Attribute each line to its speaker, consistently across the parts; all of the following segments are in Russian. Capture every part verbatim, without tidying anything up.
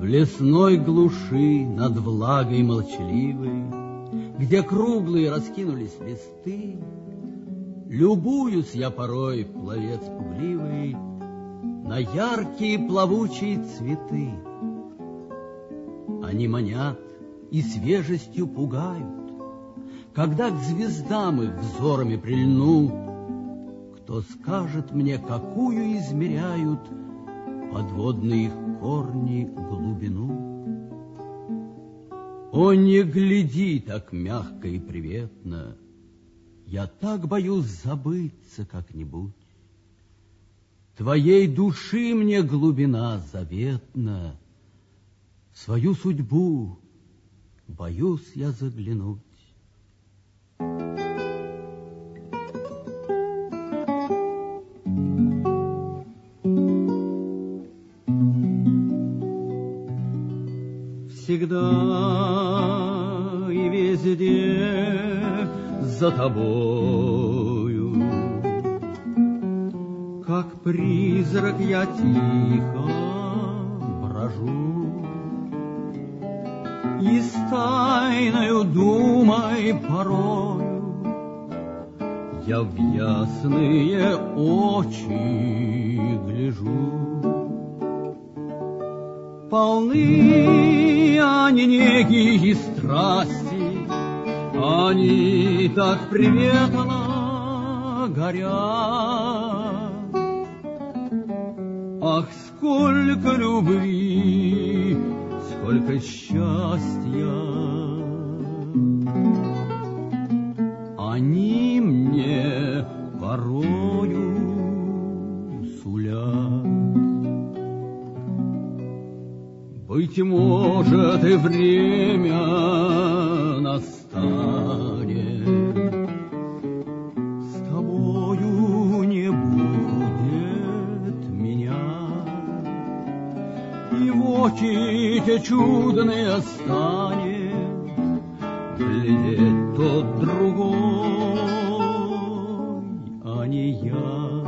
Speaker 1: лесной глуши над влагой молчаливой, где круглые раскинулись листы, любуюсь я порой, пловец пугливый, на яркие плавучие цветы. Они манят и свежестью пугают, когда к звездам их взорами прильну, кто скажет мне, какую измеряют подводные их корни глубину? О, не гляди так мягко и приветно, я так боюсь забыться как-нибудь. Твоей души мне глубина заветна, в свою судьбу боюсь я заглянуть. Всегда и везде за тобою, как призрак я тихо брожу, и с тайною думой порою я в ясные очи гляжу. Полны они неги и страсти, они так приветно горят. Ах, сколько любви, сколько счастья они мне порою сулят. Быть может, и время настанет, с тобою не будет меня, и в очи те чудные станет глядеть тот другой, а не я.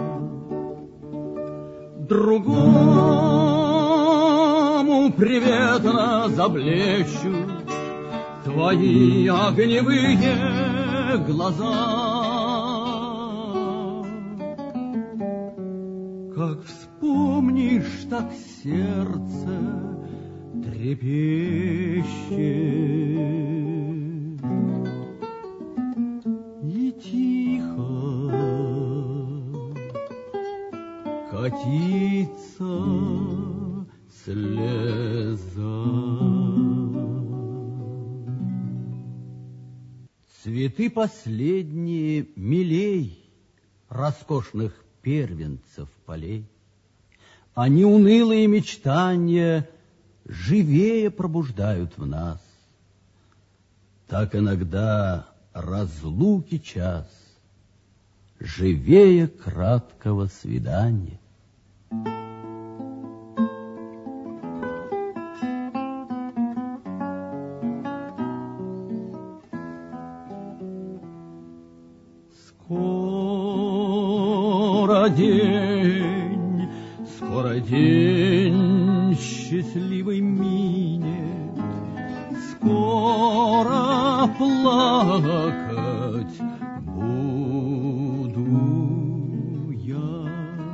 Speaker 1: Другому приветно заблещут твои огневые глаза. Как вспомнишь, так сердце трепещет, и тихо катится слеза. Цветы последние милей роскошных первенцев полей. Они унылые мечтания живее пробуждают в нас. Так иногда разлуки час живее краткого свидания. Скоро день, скоро день счастливый минет, скоро плакать буду я.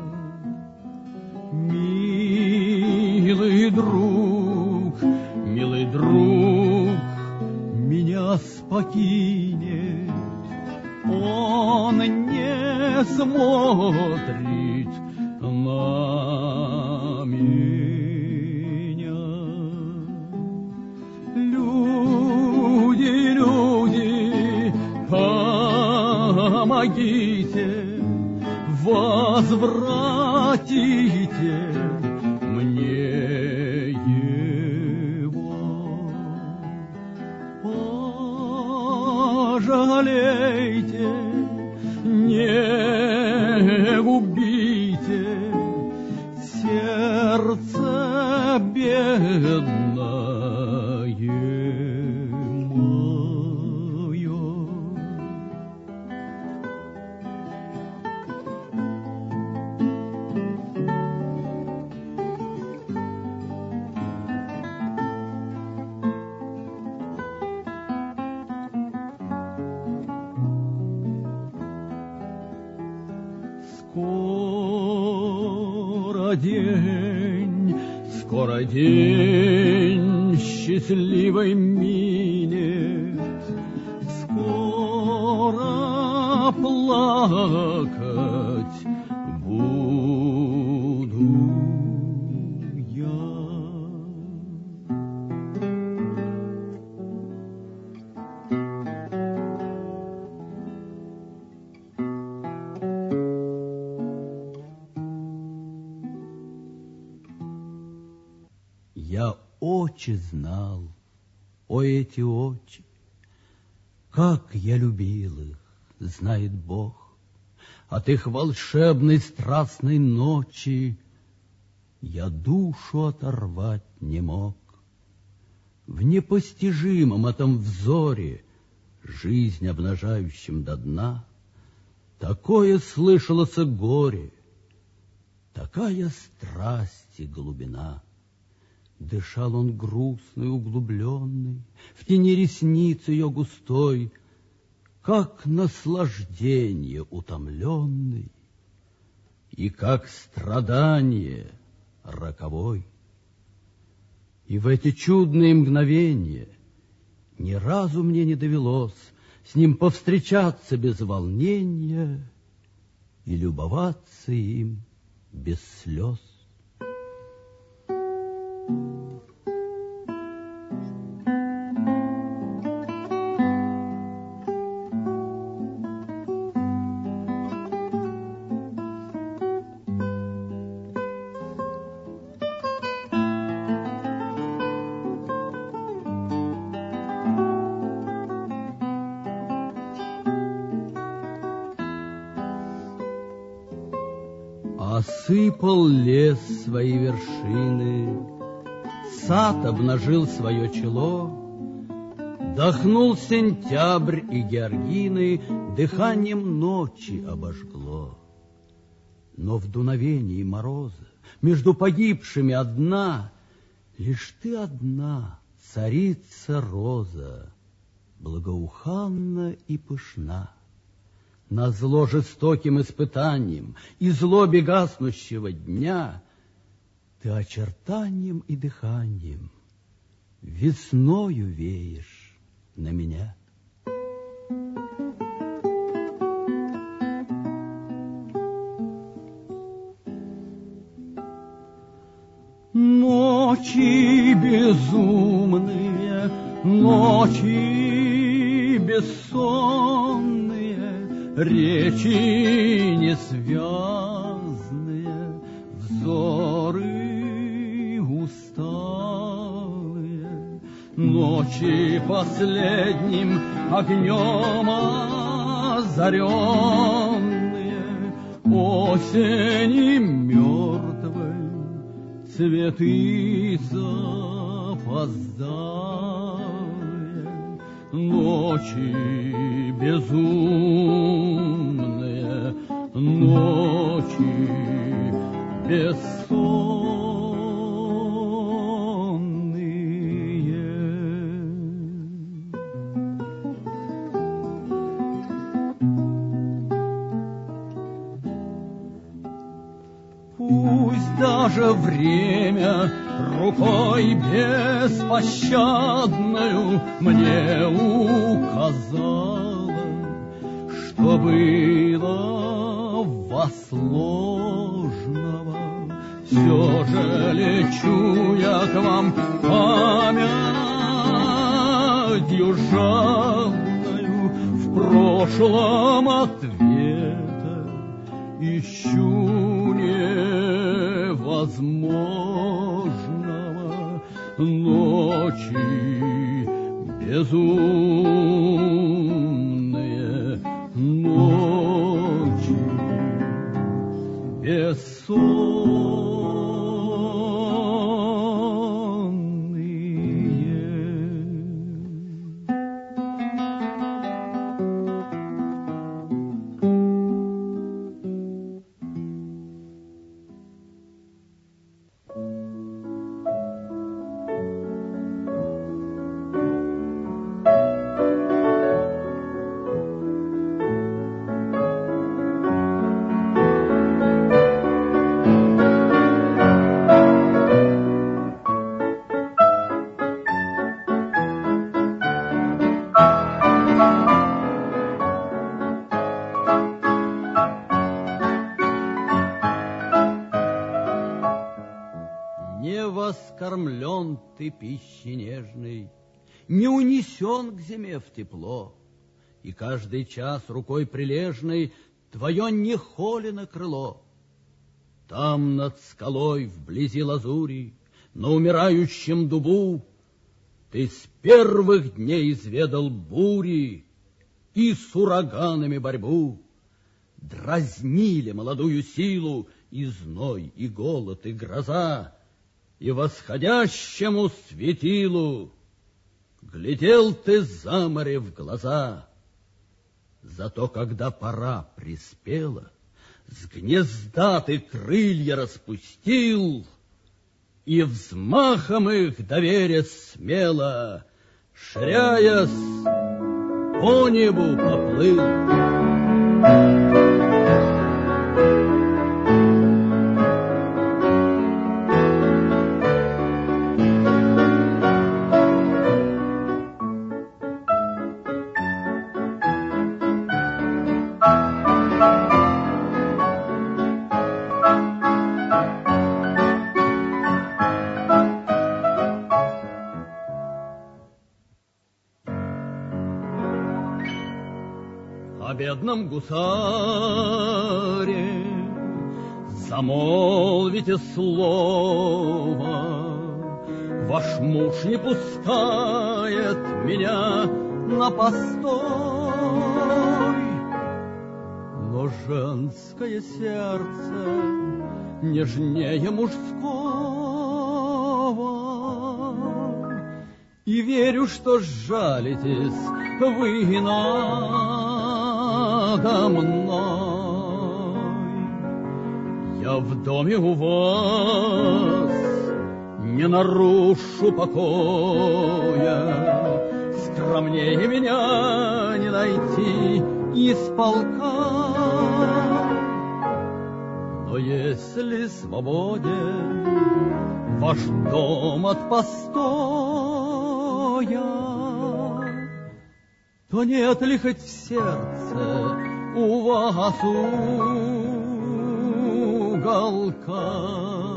Speaker 1: Милый друг, милый друг, меня покинет, он не смотрит на меня. Люди, люди, помогите, возвратите мне его. Пожалейте, не губите сердце бедное мое. скоро день, скоро день счастливой минет, скоро плакать буду я. Я очи знал, о эти очи, как я любил их, знает Бог. От их волшебной страстной ночи я душу оторвать не мог. В непостижимом этом взоре, жизнь обнажающем до дна, такое слышалось горе, такая страсть и глубина. Дышал он грустный, углубленный, в тени ресниц ее густой, как наслаждение утомленный и как страдание роковой. И в эти чудные мгновения ни разу мне не довелось с ним повстречаться без волнения и любоваться им без слез. Осыпал лес свои вершины, сад обнажил свое чело, дохнул сентябрь, и георгины дыханием ночи обожгло. Но в дуновении мороза между погибшими одна, лишь ты одна, царица роза, благоуханна и пышна. Назло жестоким испытанием и злобе гаснущего дня ты очертанием и дыханием весною веешь на меня. Ночи безумные, ночи бессонные, речи несвязные, взоры усталые, ночи последним огнем озаренные, осени мертвой, цветы запоздалые, ночи безумные, ночи бессонные. Пусть даже время рукой беспощадною мне указала, что было во сложного, все же лечу я к вам памятью жадною, в прошлом ответа ищу невозможного. Ночи безумные, ночи бессонные. Не воскормлен ты пищей нежной, не унесен к зиме в тепло, и каждый час рукой прилежной твое не холено крыло. Там над скалой вблизи лазури, на умирающем дубу, ты с первых дней изведал бури и с ураганами борьбу. Дразнили молодую силу и зной, и голод, и гроза, и восходящему светилу глядел ты за море в глаза. Зато когда пора приспела, с гнезда ты крылья распустил, и взмахом их доверя смело, ширяясь, по небу поплыл. О бедном гусаре замолвите слово, ваш муж не пускает меня на постой, но женское сердце нежнее мужского, и верю, что сжалитесь вы надо мной. Я в доме у вас не нарушу покоя, скромнее меня не найти из полка. Но если свободен ваш дом от постоя, то нет ли хоть в сердце у вас уголка?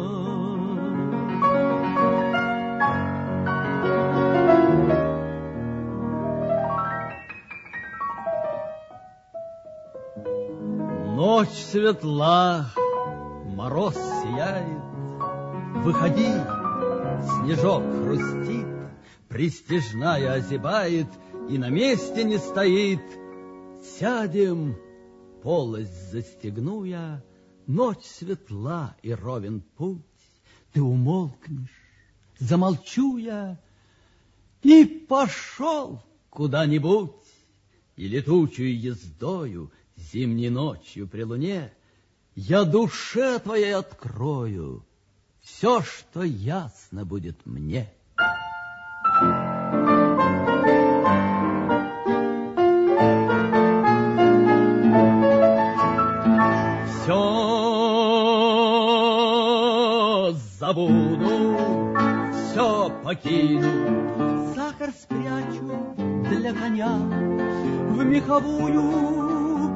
Speaker 1: Ночь светла, мороз сияет, выходи, снежок хрустит, пристяжная озябает и на месте не стоит. Сядем, полость застегну я, ночь светла и ровен путь. Ты умолкнешь, замолчу я и пошел куда-нибудь. И летучую ездою зимней ночью при луне я душе твоей открою все, что ясно будет мне. Все забуду, все покину, сахар спрячу для коня в меховую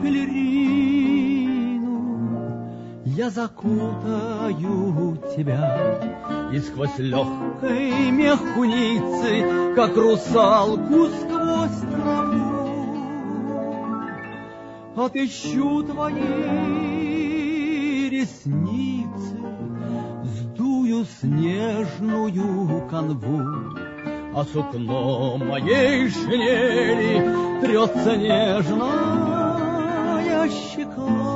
Speaker 1: пелерину. Я закутаю тебя и сквозь легкой мех куницы, как русалку сквозь траву, отыщу твои ресницы, сдую снежную канву, а сукно моей шинели трется нежная щека.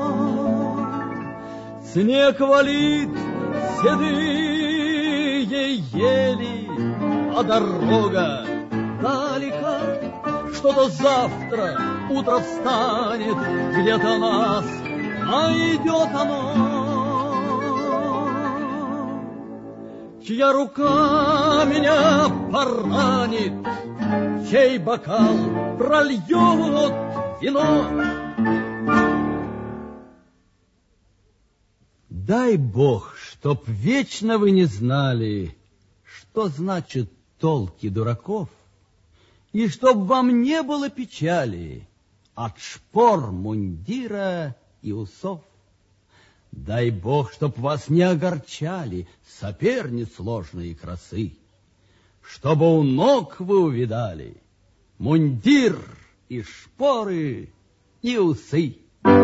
Speaker 1: Снег валит седые ели, а дорога далека. Что-то завтра утро встанет, где-то нас найдет оно. Чья рука меня поранит, чей бокал прольет вино. Дай Бог, чтоб вечно вы не знали, что значит толки дураков, и чтоб вам не было печали от шпор, мундира и усов. Дай Бог, чтоб вас не огорчали соперниц сложные красы, чтобы у ног вы увидали мундир и шпоры и усы.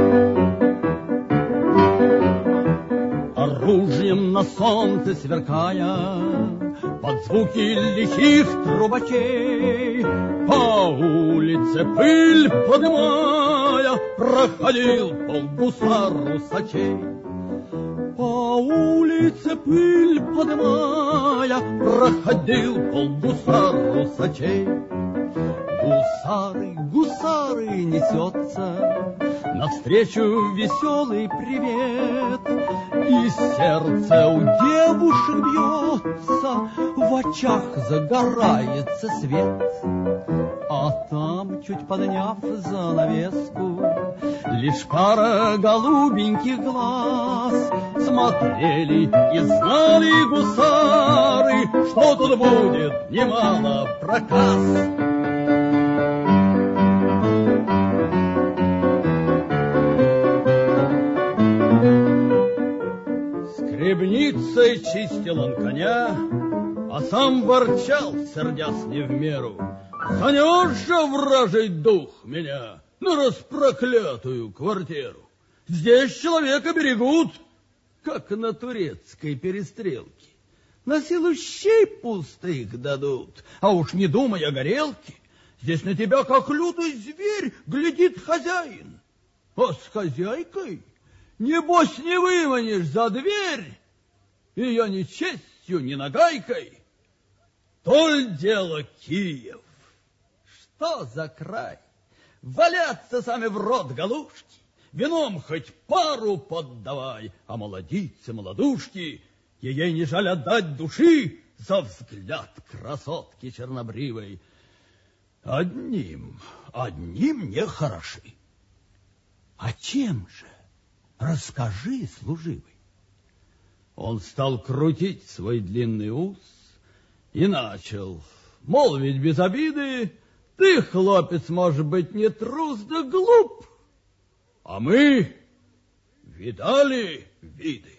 Speaker 1: Оружием на солнце сверкая, под звуки лихих трубачей, по улице пыль подымая, проходил полгусар усачей. По улице пыль подымая, проходил полгусар усачей. Гусары, гусары, несется навстречу веселый привет, и сердце у девушек бьется, в очах загорается свет. А там, чуть подняв занавеску, лишь пара голубеньких глаз смотрели и знали гусары, что тут будет немало проказ. Скребницей чистил он коня, а сам ворчал, сердясь не в меру: занес же вражий дух меня на распроклятую квартиру. Здесь человека берегут, как на турецкой перестрелке. На силу щей пустых дадут, а уж не думай о горелке. Здесь на тебя, как лютый зверь, глядит хозяин. А с хозяйкой, небось, не выманишь за дверь, ее ни честью, ни нагайкой. Толь дело Киев. Что за край? Валяться сами в рот галушки, вином хоть пару поддавай, а молодицы, молодушки, ей не жаль отдать души за взгляд красотки чернобривой. Одним, одним не хороши. А чем же? Расскажи, служивый. Он стал крутить свой длинный ус и начал молвить без обиды: ты, хлопец, может быть, не трус да глуп, а мы видали виды.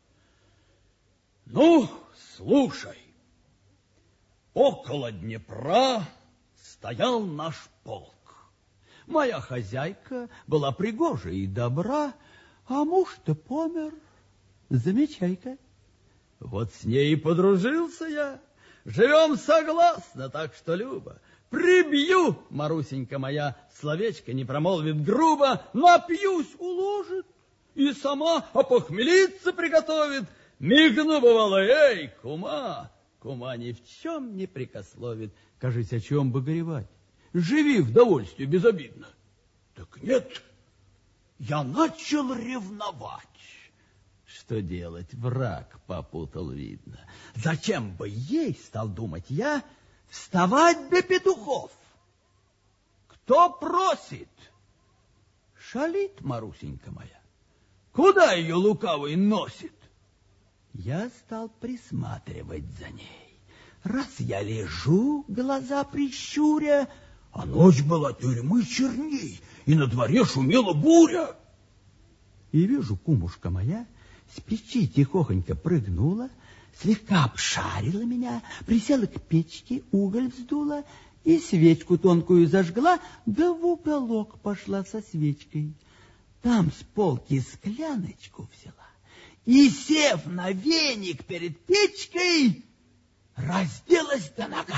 Speaker 1: Ну, слушай, около Днепра стоял наш полк. Моя хозяйка была пригожа и добра, а муж-то помер. Замечай-ка. Вот с ней и подружился я. Живем согласно, так что, Люба, прибью, Марусенька моя, словечко не промолвит грубо, напьюсь, уложит, и сама опохмелиться приготовит. Мигну, бывало, эй, кума, кума ни в чем не прикословит. Кажись, о чем бы горевать? Живи в довольстве безобидно. Так нет, я начал ревновать. Что делать? Враг попутал, видно. Зачем бы ей, стал думать я, вставать до петухов? Кто просит? Шалит Марусенька моя. Куда ее лукавый носит? Я стал присматривать за ней. Раз я лежу, глаза прищуря, а ночь была тюрьмы черней, и на дворе шумела буря. И вижу, кумушка моя с печи тихохонько прыгнула, слегка обшарила меня, присела к печке, уголь вздула и свечку тонкую зажгла, да в уголок пошла со свечкой. Там с полки скляночку взяла и, сев на веник перед печкой, разделась до нога.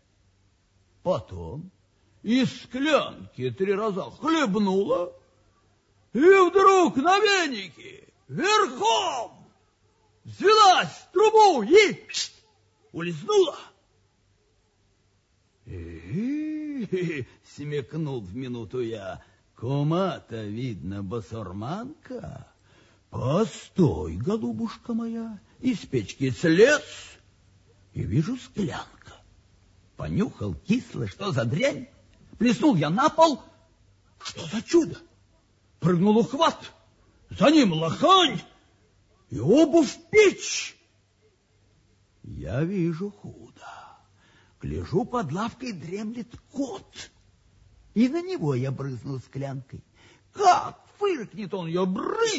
Speaker 1: Потом из склянки три раза хлебнула, и вдруг на венике верхом взвелась в трубу и улизнула. И смекнул в минуту я: кума-то, видно, басурманка. Постой, голубушка моя, из печки слез, и вижу склянка. Понюхал кисло, что за дрянь. Плеснул я на пол. Что за чудо? Прыгнул ухват, за ним лохань, и оба в печь. Я вижу худо. Гляжу, под лавкой дремлет кот, и на него я брызнул склянкой. Как фыркнет он ее, брысь,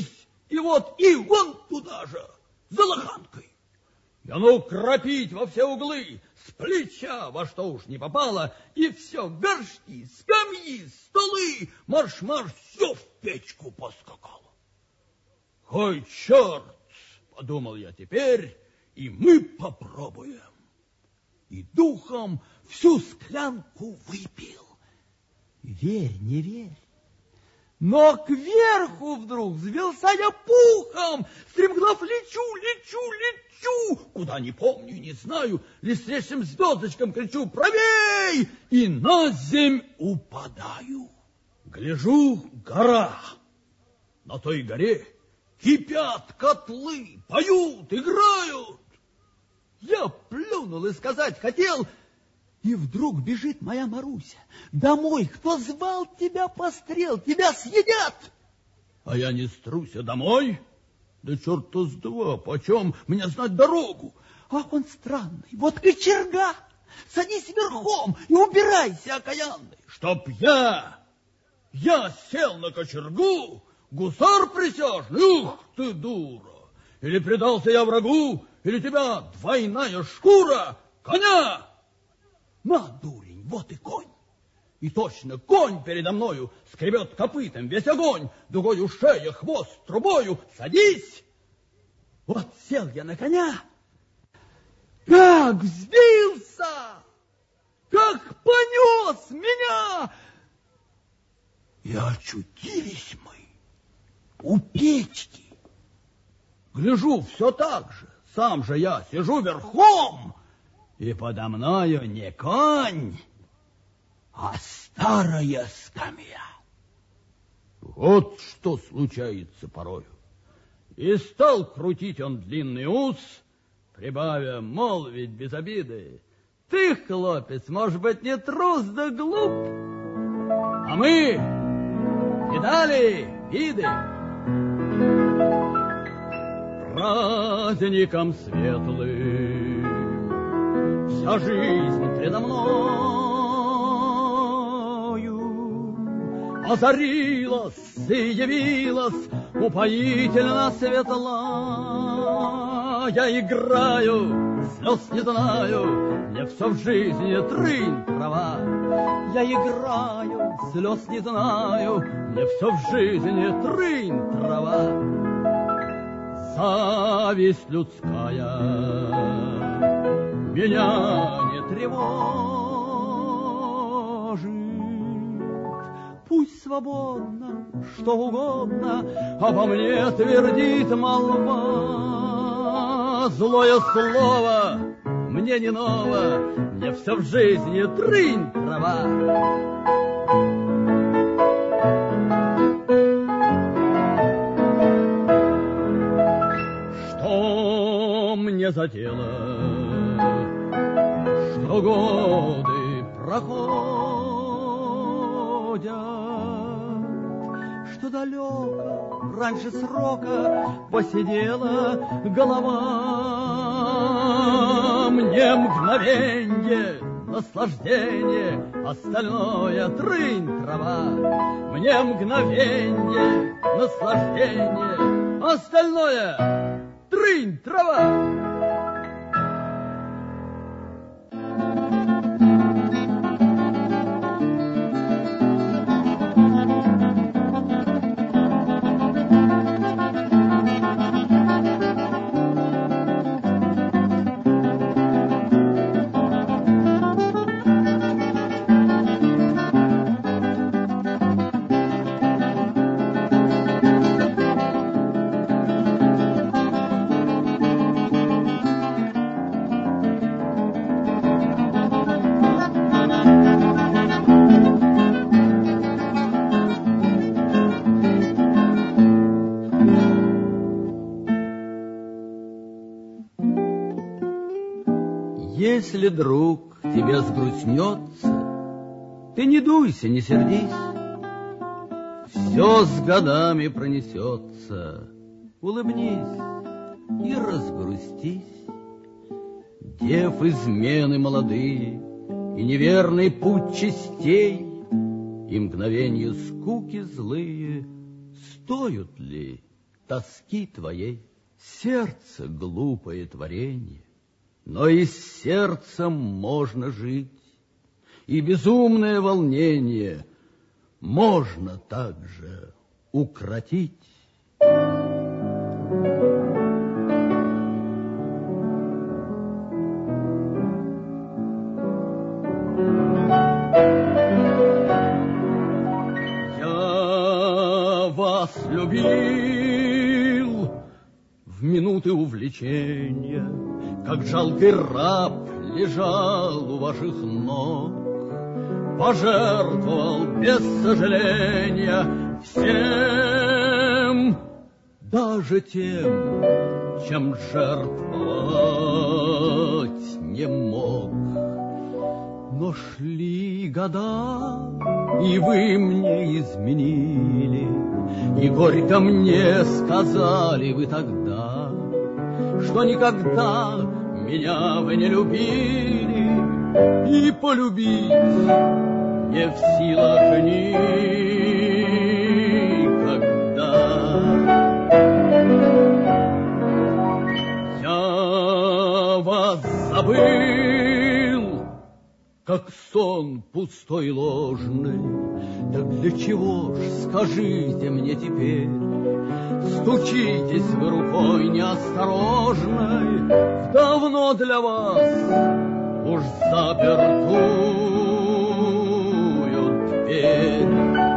Speaker 1: И вот и он туда же, за лоханкой. Я ну кропить во все углы, с плеча во что уж не попало, и все, горшки, скамьи, столы, марш-марш, все в печку поскакало. Ой, черт, подумал я теперь, и мы попробуем. И духом всю склянку выпил. Верь, не верь. Но кверху вдруг взвелся я пухом, стремглав лечу, лечу, лечу, куда не помню, не знаю, листрящим звездочкам кричу правей, и на земь упадаю. Гляжу, гора. На той горе кипят котлы, поют, играют. Я плюнул и сказать хотел, и вдруг бежит моя Маруся. Домой, кто звал тебя, пострел, тебя съедят. А я не струся домой. Да черта с два, почем мне знать дорогу? Ах, он странный, вот кочерга. Садись верхом и убирайся, окаянный. Чтоб я, я сел на кочергу, гусар присяжный, ух ты, дура. Или предался я врагу, или тебя двойная шкура, коня. На, дурень, вот и конь. И точно конь передо мною скребет копытом весь огонь, дугою шея, хвост, трубою. Садись! Вот сел я на коня, как взвился, как понес меня. И очутились мы у печки. Гляжу, все так же, сам же я сижу верхом, и подо мною не конь, а старая скамья. Вот что случается порою. И стал крутить он длинный ус, прибавя, молвить без обиды: ты, хлопец, может быть, не трус да глуп, а мы видали виды. Праздником светлым вся жизнь предо мною озарилась и явилась упоительно светла. Я играю, слез не знаю, мне все в жизни трынь трава. Я играю, слез не знаю, мне все в жизни трынь трава. Зависть людская меня не тревожит. Пусть свободно, что угодно обо мне твердит молва. Злое слово мне не ново, мне все в жизни трынь трава. Мне за дело, что годы проходят, что далеко раньше срока посидела голова. Мне мгновенье наслаждение, остальное трынь трава. Мне мгновенье наслаждение, остальное трынь трава. Если, друг, тебе сгрустнется, ты не дуйся, не сердись, все с годами пронесется. Улыбнись и разгрустись. Дев измены молодые и неверный путь частей, и мгновенья скуки злые стоят ли тоски твоей. Сердце — глупое творение, но и с сердцем можно жить, и безумное волнение можно также укротить. Я вас любил в минуты увлечения, как жалкий раб лежал у ваших ног, пожертвовал без сожаления всем, даже тем, чем жертвовать не мог. Но шли года, и вы мне изменили, и горько мне сказали вы тогда, что никогда меня вы не любили, и полюбить не в силах никогда. Я вас забыл, как сон пустой и ложный. Так для чего ж, скажите мне теперь, стучитесь вы рукой неосторожной в давно для вас уж запертую дверь?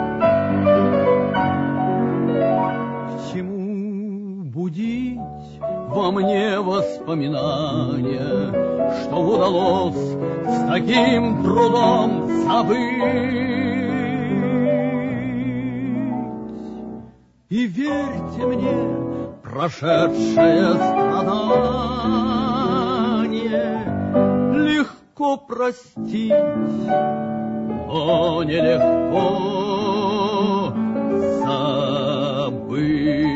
Speaker 1: К чему будить во мне воспоминания, что удалось с таким трудом забыть? И верьте мне, прошедшее страдание легко простить, но нелегко забыть.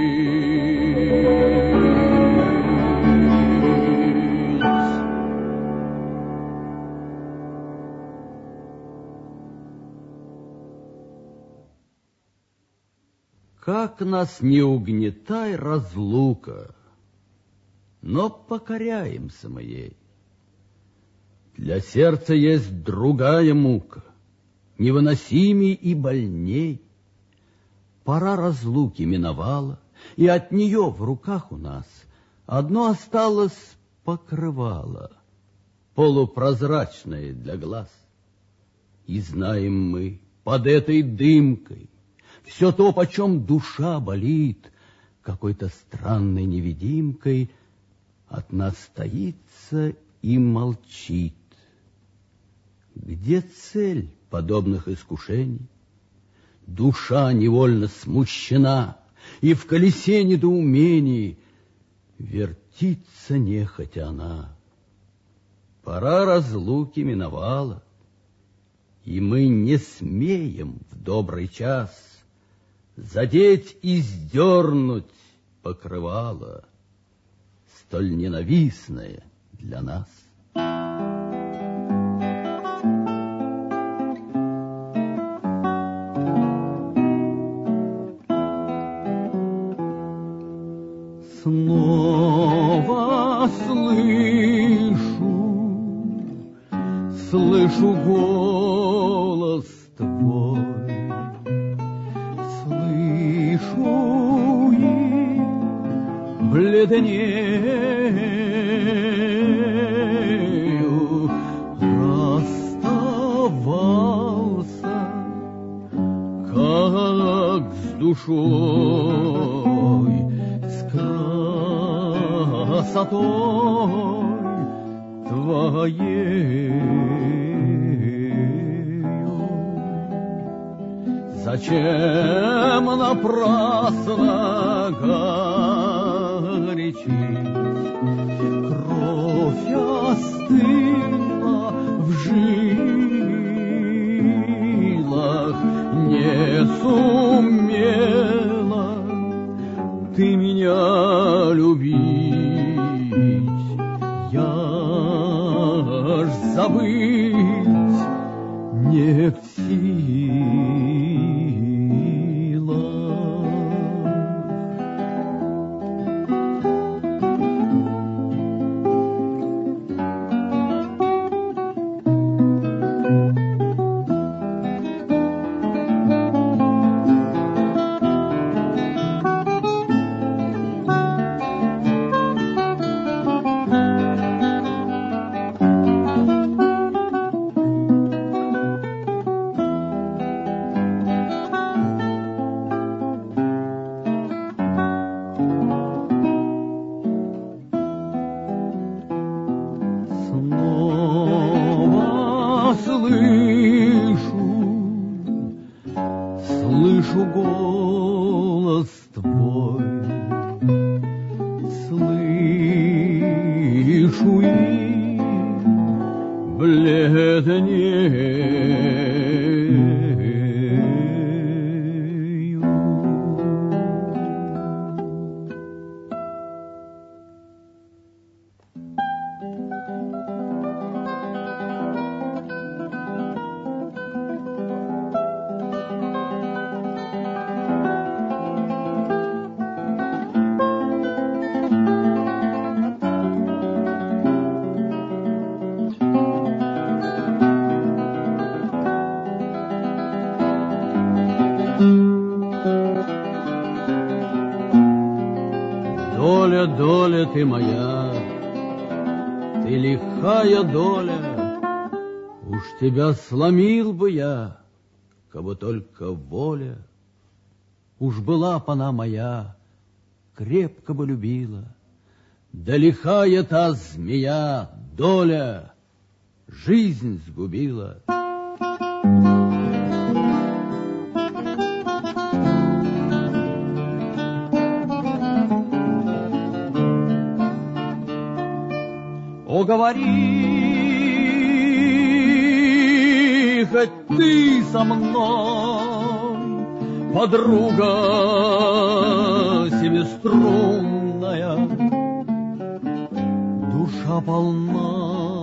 Speaker 1: Как нас не угнетай разлука, но покоряемся мы ей. Для сердца есть другая мука, невыносимей и больней. Пора разлуки миновала, и от нее в руках у нас одно осталось покрывало, полупрозрачное для глаз. И знаем мы под этой дымкой все то, почем душа болит, какой-то странной невидимкой от нас таится и молчит. Где цель подобных искушений? Душа невольно смущена, и в колесе недоумений вертится нехотя она. Пора разлуки миновала, и мы не смеем в добрый час задеть и сдернуть покрывало, столь ненавистное для нас. Снова слышу, слышу голос твой, слышу и бледнею. Расставался, как с душой, красотой твоею. Зачем напрасно горячить? Кровь остыла в жилах, не сумела ты меня любить. Я ж забыть не в силах. слышу, слышу голос твой, слышу и бледнею. Доля, доля ты моя, ты лихая доля, уж тебя сломил бы я, кабы только воля. Уж была б она моя, крепко бы любила, да лихая та змея, доля, жизнь сгубила. О, говори, хоть ты со мной, подруга семиструнная, душа полна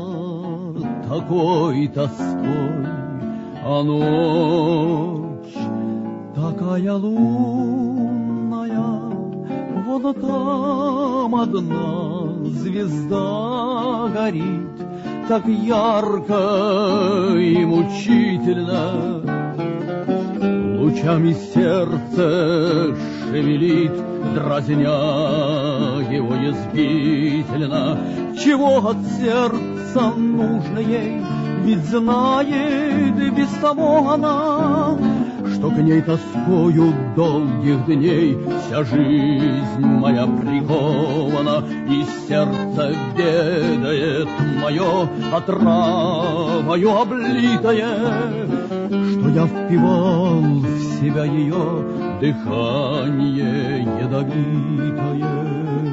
Speaker 1: такой тоской, а ночь такая лунная, вон там одна звезда горит, так ярко и мучительно, лучами сердце шевелит, дразня его язвительно. Чего от сердца нужно ей, ведь знает без того она, что к ней тоскою долгих дней вся жизнь моя прикована, и сердце ведает мое отравою облитое, что я впивал в себя ее дыхание ядовитое.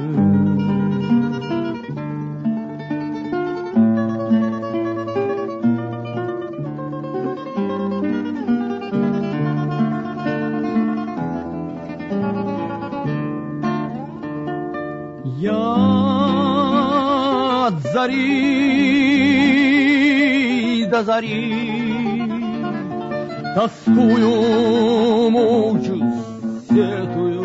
Speaker 1: Я от зари до зари тоскую, мучусь, сетую.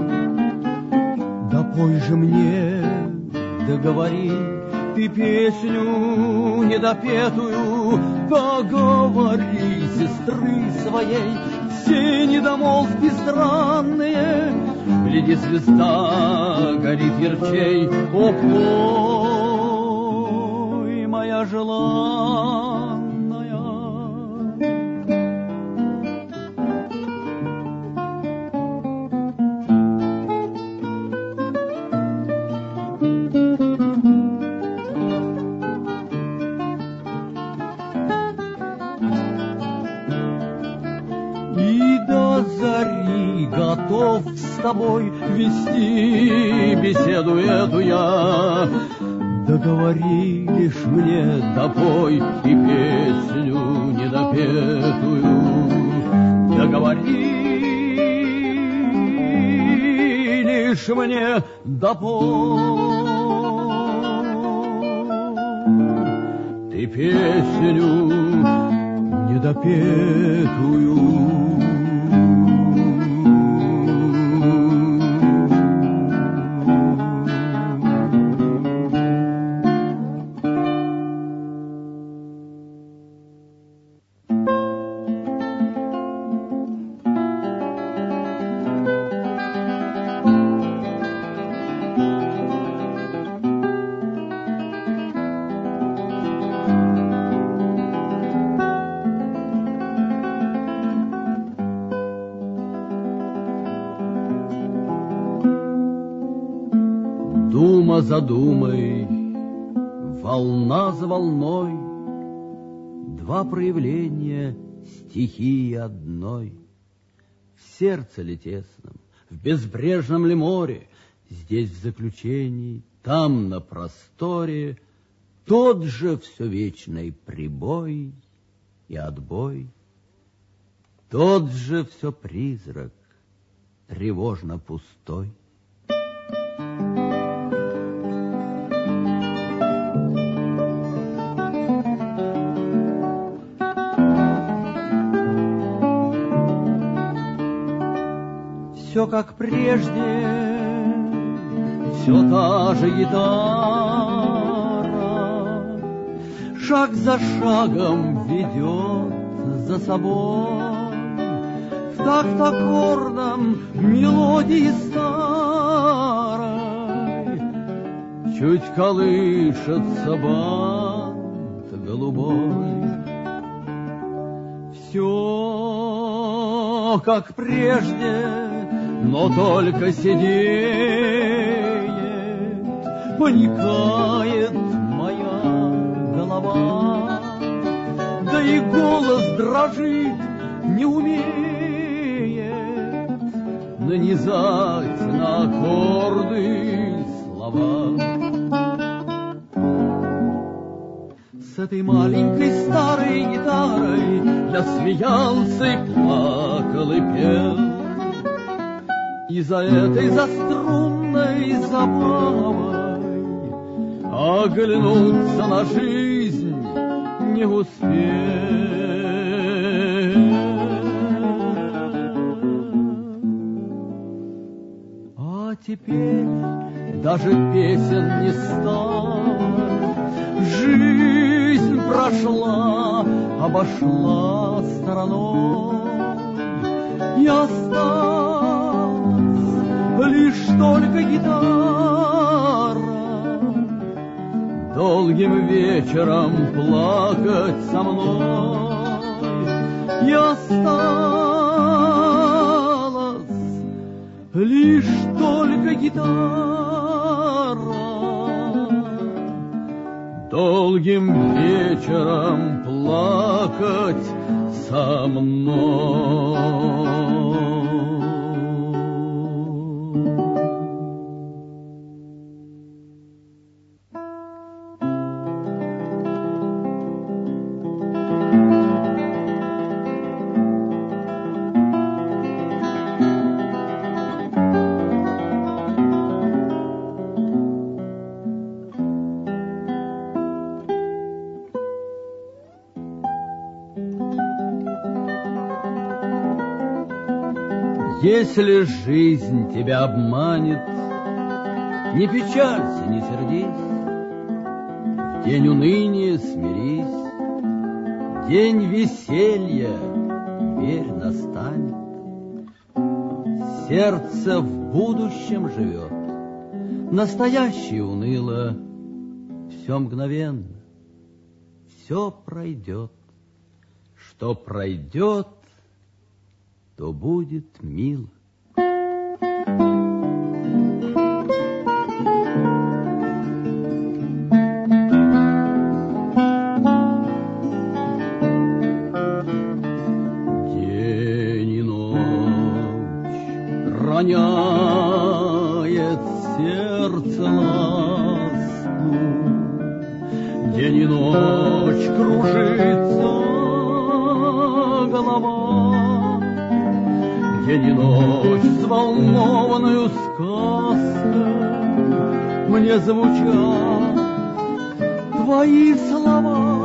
Speaker 1: Да пой же мне, да говори ты песню недопетую, да говори сестры своей все недомолвки странные. Гляди, звезда горит ярчей, о, пой, моя желанная. И до зари готов с тобой вести беседу эту я. Да говори лишь мне, да пой и песню недопетую. Да говори лишь мне, да пой ты песню недопетую. Дума за думой, волна за волной, два проявления стихии одной. В сердце ли тесном, в безбрежном ли море, здесь в заключении, там на просторе, тот же все вечный прибой и отбой, тот же все призрак, тревожно пустой. Все как прежде, все та же гитара, шаг за шагом ведет за собой, в такт аккордом мелодии старой чуть колышется бант голубой. Все как прежде, но только сидеет, паникает моя голова, да и голос дрожит, не умеет нанизать на аккорды слова. С этой маленькой старой гитарой я смеялся и плакал и пел, и за этой заструнной забавой оглянуться на жизнь не успел. А теперь даже песен не стало, жизнь прошла, обошла стороной, и осталась лишь только гитара, долгим вечером плакать со мной, и осталась лишь только гитара, долгим вечером плакать со мной. Если жизнь тебя обманет, не печалься, не сердись, в день уныния смирись, день веселья, верь, настанет. Сердце в будущем живет, настоящее уныло, все мгновенно, все пройдет. Что пройдет, то будет мило. День и ночь роняет сердце ласку, день и ночь кружится голова, день и ночь взволнованную сказкой мне звучат твои слова.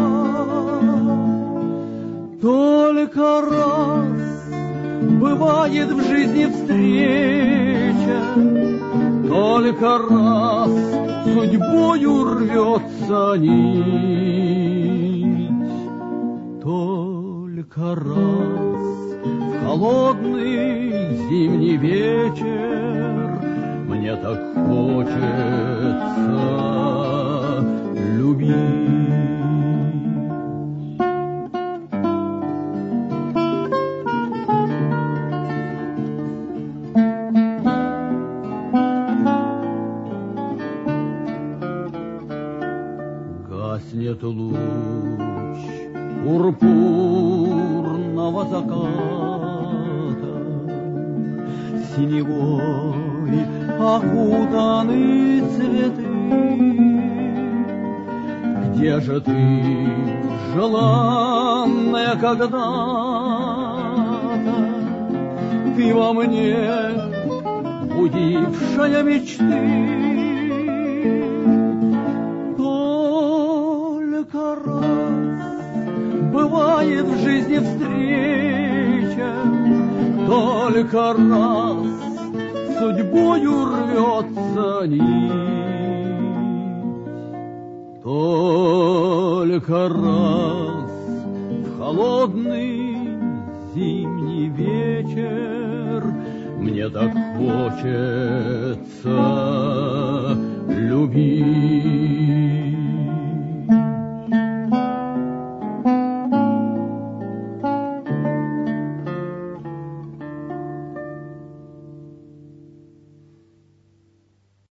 Speaker 1: Только раз бывает в жизни встреча, только раз судьбою рвется нить, только раз в холодный зимний вечер мне так хочется любить. гаснет луч пурпурного заката, синевой окутаны цветы. Где же ты, желанная когда-то, ты во мне, будившая мечты? Только раз бывает в жизни встреча, только раз судьбою рвется нить, только раз в холодный зимний вечер мне так хочется любить.